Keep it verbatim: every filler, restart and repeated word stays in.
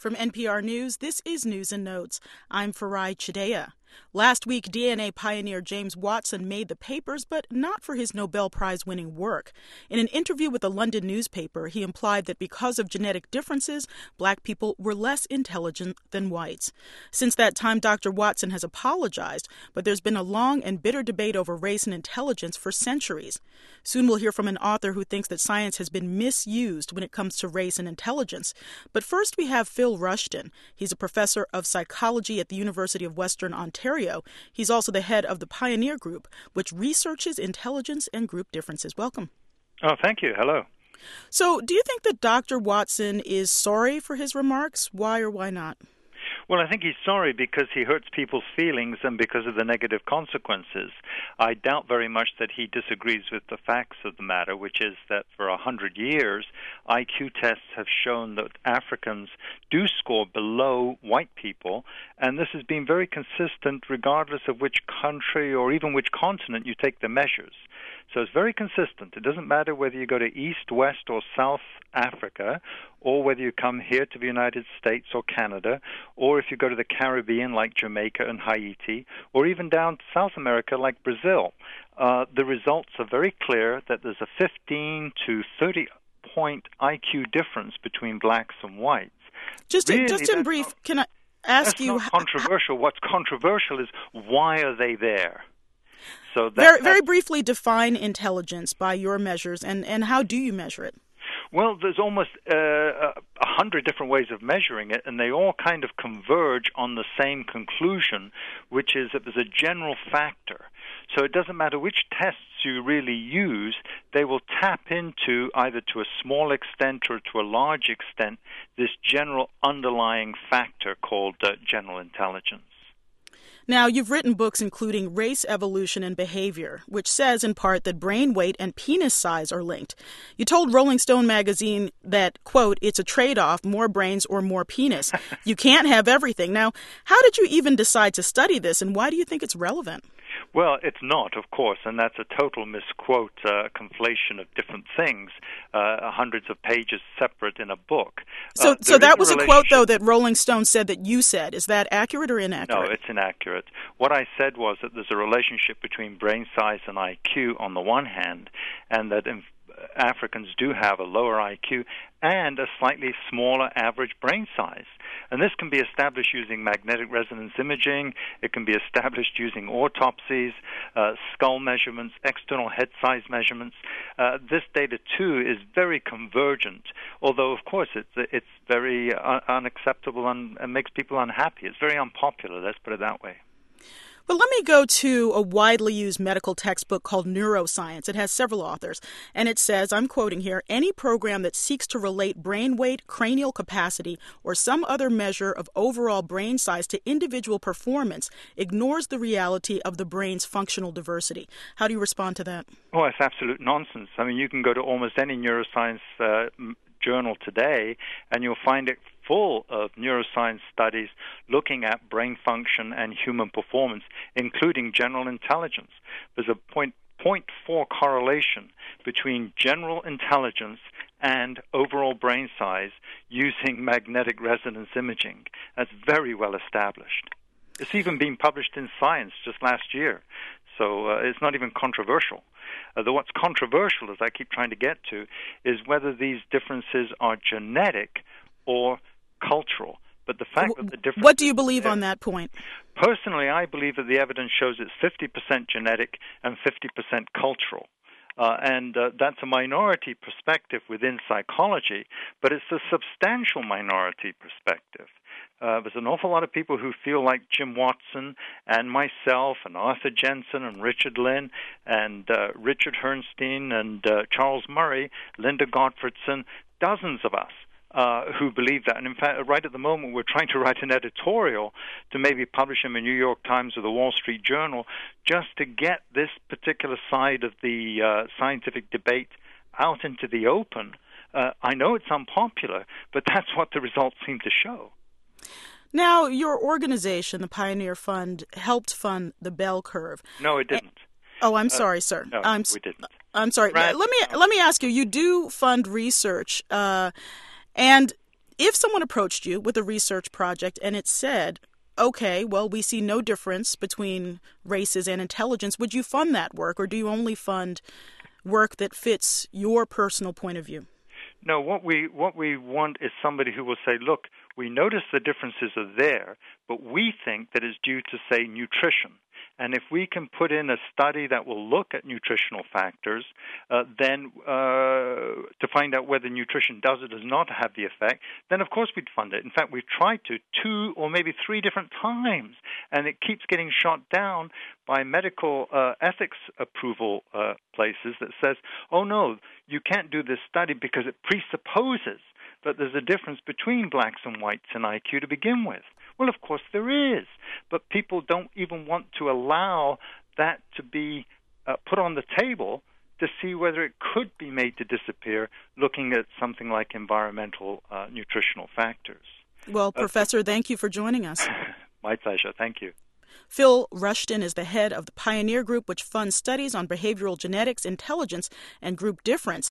From N P R News, this is News and Notes. I'm Farai Chideya. Last week, D N A pioneer James Watson made the papers, but not for his Nobel Prize-winning work. In an interview with a London newspaper, he implied that because of genetic differences, black people were less intelligent than whites. Since that time, Doctor Watson has apologized, but there's been a long and bitter debate over race and intelligence for centuries. Soon we'll hear from an author who thinks that science has been misused when it comes to race and intelligence. But first, we have Phil Rushton. He's a professor of psychology at the University of Western Ontario. He's also the head of the Pioneer Group, which researches intelligence and group differences. Welcome. Oh, thank you. Hello. So, do you think that Doctor Watson is sorry for his remarks? Why or why not? Well, I think he's sorry because he hurts people's feelings and because of the negative consequences. I doubt very much that he disagrees with the facts of the matter, which is that for a hundred years, I Q tests have shown that Africans do score below white people, and this has been very consistent regardless of which country or even which continent you take the measures. So it's very consistent. It doesn't matter whether you go to East, West, or South Africa, or whether you come here to the United States or Canada, or if you go to the Caribbean like Jamaica and Haiti, or even down to South America like Brazil. Uh, the results are very clear that there's a fifteen to thirty point I Q difference between blacks and whites. Just, really, just in brief, not, can I ask that's you... That's not controversial. What's controversial is why are they there? So that, very, very briefly define intelligence by your measures, and, and how do you measure it? Well, there's almost uh, a hundred different ways of measuring it, and they all kind of converge on the same conclusion, which is that there's a general factor. So it doesn't matter which tests you really use, they will tap into, either to a small extent or to a large extent, this general underlying factor called uh, general intelligence. Now, you've written books including Race, Evolution, and Behavior, which says in part that brain weight and penis size are linked. You told Rolling Stone magazine that, quote, it's a trade-off, more brains or more penis. You can't have everything. Now, how did you even decide to study this, and why do you think it's relevant? Well, it's not, of course, and that's a total misquote, uh, conflation of different things, uh, hundreds of pages separate in a book. So, uh, so that was a quote, though, that Rolling Stone said that you said. Is that accurate or inaccurate? No, it's inaccurate. What I said was that there's a relationship between brain size and I Q on the one hand, and that in Africans do have a lower I Q and a slightly smaller average brain size. And this can be established using magnetic resonance imaging. It can be established using autopsies, uh, skull measurements, external head size measurements. Uh, this data, too, is very convergent, although, of course, it's, it's very uh, unacceptable and, and makes people unhappy. It's very unpopular, let's put it that way. But let me go to a widely used medical textbook called Neuroscience. It has several authors, and it says, I'm quoting here, any program that seeks to relate brain weight, cranial capacity, or some other measure of overall brain size to individual performance ignores the reality of the brain's functional diversity. How do you respond to that? Oh, it's absolute nonsense. I mean, you can go to almost any neuroscience uh, journal today, and you'll find it full of neuroscience studies looking at brain function and human performance, including general intelligence. There's a point, point four correlation between general intelligence and overall brain size using magnetic resonance imaging. That's very well established. It's even been published in Science just last year, so uh, it's not even controversial. Uh, the, what's controversial, as I keep trying to get to, is whether these differences are genetic or cultural. But the fact that the difference... What do you believe on that point? Personally, I believe that the evidence shows it's fifty percent genetic and fifty percent cultural. Uh, and uh, that's a minority perspective within psychology, but it's a substantial minority perspective. Uh, there's an awful lot of people who feel like Jim Watson and myself and Arthur Jensen and Richard Lynn and uh, Richard Herrnstein and uh, Charles Murray, Linda Gottfredson, dozens of us. Uh, who believe that. And in fact, right at the moment, we're trying to write an editorial to maybe publish in the New York Times or the Wall Street Journal just to get this particular side of the uh, scientific debate out into the open. Uh, I know it's unpopular, but that's what the results seem to show. Now, your organization, the Pioneer Fund, helped fund the Bell Curve. No, it didn't. Oh, I'm sorry, sir. No, I'm, we didn't. I'm sorry. Right. Let me let me ask you. You do fund research, uh, and If someone approached you with a research project and it said, okay, well, we see no difference between races and intelligence, would you fund that work, or do you only fund work that fits your personal point of view? No, what we what we want is somebody who will say, look, we notice the differences are there, but we think that it's due to, say, nutrition. And if we can put in a study that will look at nutritional factors, uh, then uh, to find out whether nutrition does or does not have the effect, then of course we'd fund it. In fact, we've tried to two or maybe three different times, and it keeps getting shot down by medical uh, ethics approval uh, places that says, oh no, you can't do this study because it presupposes that there's a difference between blacks and whites in I Q to begin with. Well, of course there is, but people don't even want to allow that to be uh, put on the table to see whether it could be made to disappear, looking at something like environmental uh, nutritional factors. Well, uh, Professor, thank you for joining us. My pleasure. Thank you. Phil Rushton is the head of the Pioneer Group, which funds studies on behavioral genetics, intelligence, and group difference.